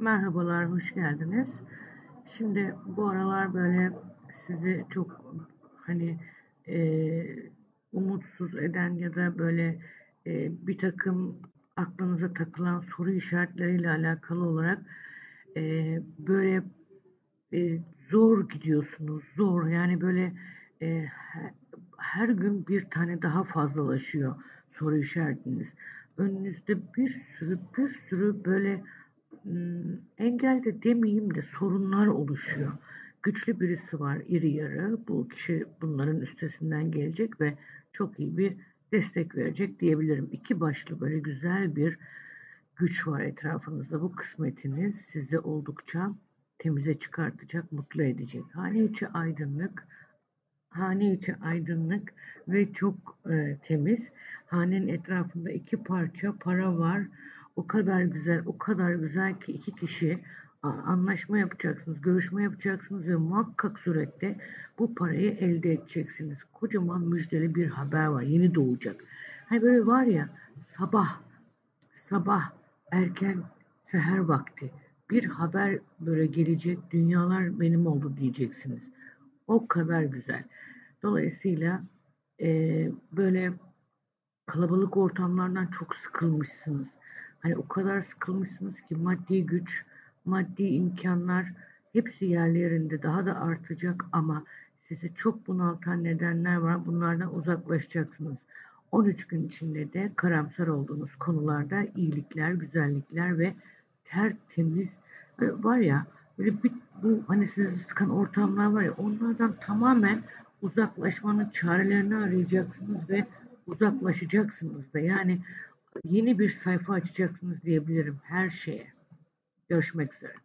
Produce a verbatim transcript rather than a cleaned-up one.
Merhabalar, hoş geldiniz. Şimdi bu aralar böyle sizi çok hani e, umutsuz eden ya da böyle e, bir takım aklınıza takılan soru işaretleriyle alakalı olarak e, böyle e, zor gidiyorsunuz, zor yani böyle e, her gün bir tane daha fazlalaşıyor soru işaretiniz. Önünüzde bir sürü bir sürü böyle hmm, engel de demeyeyim de sorunlar oluşuyor. Güçlü birisi var, iri yarı. Bu kişi bunların üstesinden gelecek ve çok iyi bir destek verecek diyebilirim. İki başlı böyle güzel bir güç var etrafınızda. Bu kısmetiniz sizi oldukça temize çıkartacak, mutlu edecek. Hane içi aydınlık, hane içi aydınlık ve çok e, temiz. Hanenin etrafında iki parça para var. O kadar güzel, o kadar güzel ki iki kişi a, anlaşma yapacaksınız, görüşme yapacaksınız ve muhakkak surette bu parayı elde edeceksiniz. Kocaman müjdeli bir haber var, yeni doğacak. Hani böyle var ya, sabah sabah erken seher vakti bir haber böyle gelecek, dünyalar benim oldu diyeceksiniz. O kadar güzel. Dolayısıyla e, böyle kalabalık ortamlardan çok sıkılmışsınız. Hani o kadar sıkılmışsınız ki maddi güç, maddi imkanlar hepsi yerli yerinde daha da artacak ama sizi çok bunaltan nedenler var. Bunlardan uzaklaşacaksınız. on üç gün içinde de karamsar olduğunuz konularda iyilikler, güzellikler ve tertemiz e, var ya böyle bir, bu hani sizi sıkan ortamlar var ya onlardan tamamen uzaklaşmanın çarelerini arayacaksınız ve uzaklaşacaksınız da. Yani yeni bir sayfa açacaksınız diyebilirim her şeye. Görüşmek üzere.